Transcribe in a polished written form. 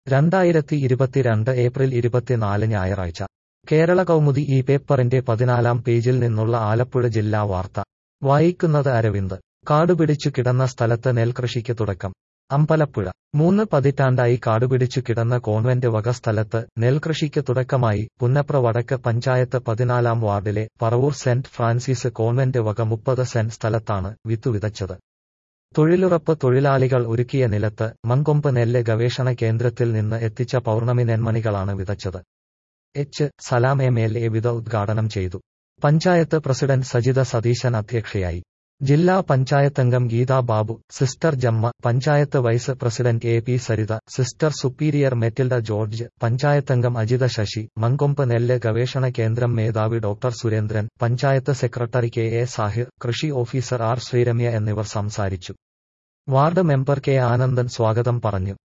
2022 April 24 ഞായറാഴ്ച കേരള കൗമുദി ഈ പേപ്പറിന്റെ 14-ാം പേജിൽ നിന്നുള്ള ആലപ്പുഴ ജില്ലാ വാർത്ത വായിക്കുന്നത് അരവിന്ദ്. കാടുപിടിച്ചു കിടന്ന സ്ഥലത്ത് നെൽകൃഷിക്ക് തുടക്കം. അമ്പലപ്പുഴ 3 പതിറ്റാണ്ടായി കാടുപിടിച്ചു കിടന്ന കോൺവെന്റ് വക സ്ഥലത്ത് നെൽകൃഷിക്ക് തുടക്കമായി. പുന്നപ്ര വടക്ക് പഞ്ചായത്ത് 14-ാം വാർഡിലെ പറവൂർ സെന്റ് ഫ്രാൻസിസ് കോൺവെന്റ് വക 30 സെന്റ് സ്ഥലത്താണ് വിത്തു വിതച്ചത്. തൊഴിലുറപ്പ് തൊഴിലാളികൾ ഒരുക്കിയ നിലത്ത് മങ്കൊമ്പ് നെല്ല് ഗവേഷണ കേന്ദ്രത്തിൽ നിന്ന് എത്തിച്ച പൗർണമി നെന്മണികളാണ് വിതച്ചത്. എച്ച്. സലാം എം.എൽ.എ വിത ഉദ്ഘാടനം ചെയ്തു. പഞ്ചായത്ത് പ്രസിഡന്റ് സജിത സതീശൻ അധ്യക്ഷയായി. ജില്ലാ പഞ്ചായത്തംഗം Geetha Babu, sister Jemma, panchayat vice president A. P. Saritha, sister superior Matilda George, പഞ്ചായത്തംഗം അജിത ശശി, മങ്കൊമ്പ് നെല്ല് ഗവേഷണ കേന്ദ്രം മേധാവി doctor Surendran, panchayat secretary K. A. Sahir, കൃഷി ഓഫീസർ ആർ. ശ്രീരമ്യ എന്നിവർ സംസാരിച്ചു. Ward member K. ആനന്ദൻ സ്വാഗതം പറഞ്ഞു.